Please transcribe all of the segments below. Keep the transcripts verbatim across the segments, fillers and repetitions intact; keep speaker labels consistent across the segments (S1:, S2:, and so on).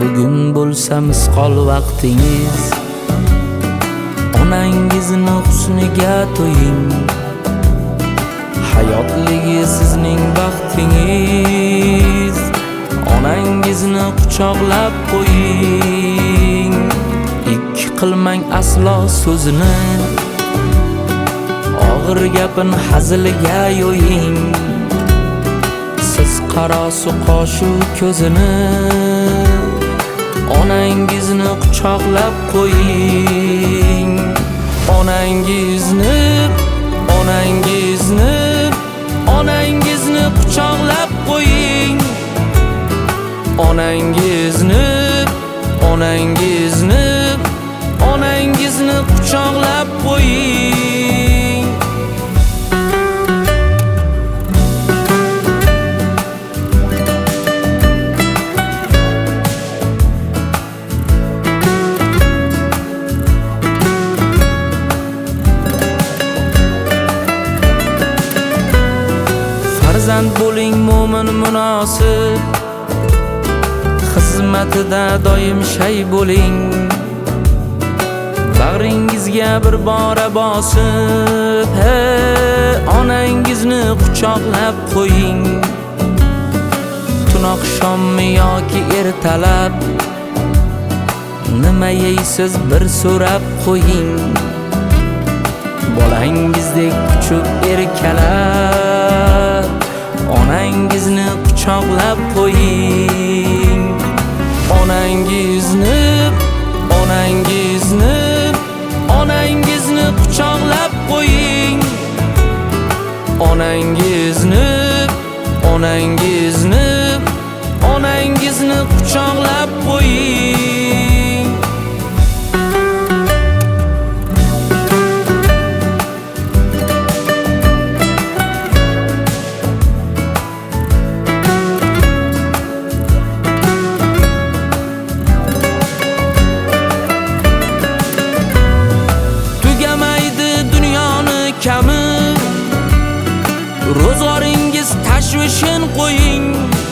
S1: Bugun bo'lsa misqol vaqtingiz, onangizni husniga to'ying. Hayotligi sizning baxtingiz, onangizni quchoqlab qo'ying. Ikki qilmang aslo so'zini, og'ir gapin haziliga yo'ying. Siz qarosu qoshu ko'zini, onangizni quchoqlab qo'ying. Onangizni, onangizni, onangizni quchoqlab qo'ying. Onangizni, onangizni, onangizni quchoqlab qo'ying. Farzand bo'ling mo'min munosib, xizmatida doim shay bo'ling. Bag'ringizga bir bora bosib, he, onangizni quchoqlab qo'ying. Tun oqshommi yoki ertalab, nima yeysiz bir so'rab qo'ying. Bolangizdek kuchib erkalab, onangizni quchoqlab qo'ying. Onangizni, onangizni, onangizni quchoqlab qo'ying. Onangizni, onangizni, onangizni quchoqlab qo'ying. Kami ro'zg'oringiz tashvishin qo'ying.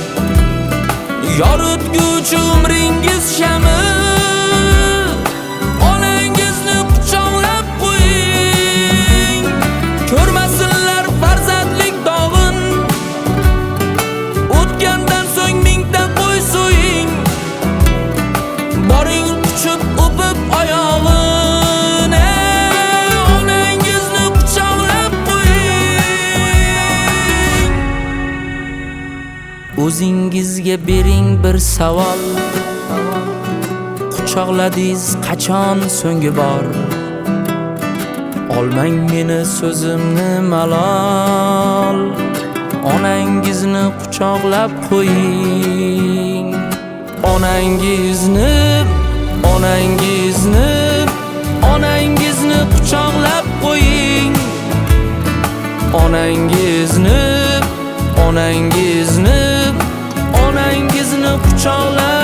S1: Yoritguvchi umringiz shami, onangizni quchoqlab qo'ying. Ko'rmasinlar farzandlik dog'in, o'tgandan so'ng mingta qo'y so'ying. Boring quchib o'pib oyog'in, o'zingizga bering bir savol. Quchoqladingiz qachon so'nggi bor? Olmang meni so'zimni malol. Onangizni quchoqlab qo'ying. Onangizni, onangizni, onangizni quchoqlab qo'ying. Onangizni, onangizni, onangizni quchoqlab